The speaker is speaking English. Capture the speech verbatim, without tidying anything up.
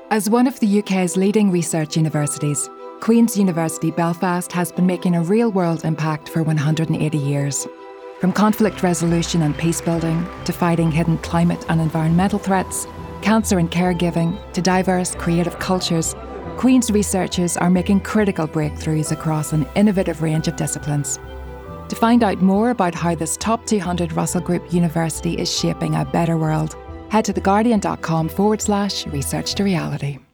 As one of the U K's leading research universities, Queen's University Belfast has been making a real-world impact for one hundred eighty years. From conflict resolution and peace building, to fighting hidden climate and environmental threats, cancer and caregiving, to diverse creative cultures, Queen's researchers are making critical breakthroughs across an innovative range of disciplines. To find out more about how this top two hundred Russell Group university is shaping a better world, head to theguardian.com forward slash research to reality.